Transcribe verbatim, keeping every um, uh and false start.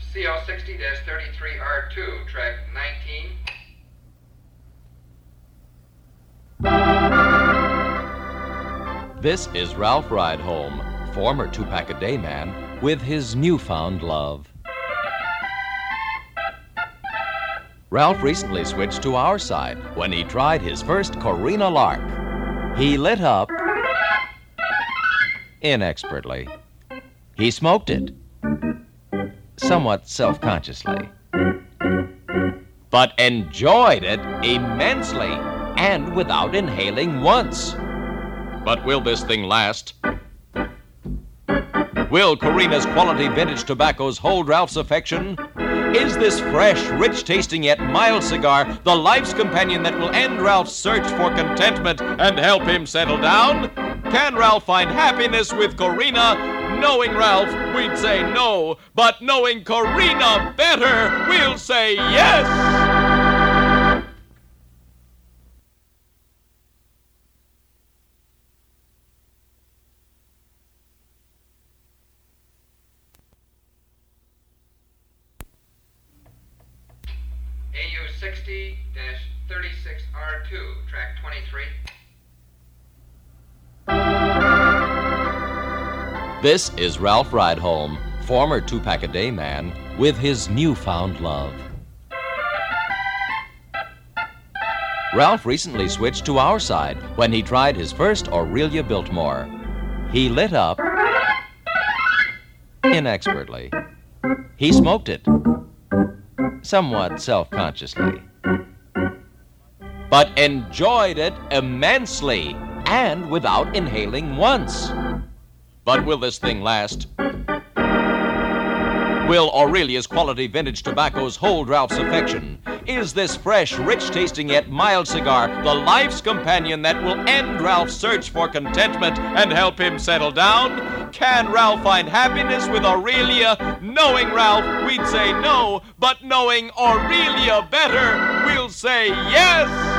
C L sixty thirty-three R two, track nineteen. This is Ralph Rydholm, former two-pack-a-day man, with his newfound love. Ralph recently switched to our side when he tried his first Corina Lark. He lit up inexpertly. He smoked it, somewhat self-consciously, but enjoyed it immensely and without inhaling once. But will this thing last? Will Corina's quality vintage tobaccos hold Ralph's affection? Is this fresh, rich-tasting yet mild cigar the life's companion that will end Ralph's search for contentment and help him settle down? Can Ralph find happiness with Corina? Knowing Ralph, we'd say no, but knowing Corina better, we'll say yes! A U sixty thirty-six R two, track twenty-three. This is Ralph Rydholm, former two-pack-a-day man, with his newfound love. Ralph recently switched to our side when he tried his first Aurelia Biltmore. He lit up inexpertly. He smoked it, somewhat self-consciously, but enjoyed it immensely and without inhaling once. But will this thing last? Will Aurelia's quality vintage tobaccos hold Ralph's affection? Is this fresh, rich-tasting yet mild cigar the life's companion that will end Ralph's search for contentment and help him settle down? Can Ralph find happiness with Aurelia? Knowing Ralph, we'd say no, but knowing Aurelia better, we'll say yes!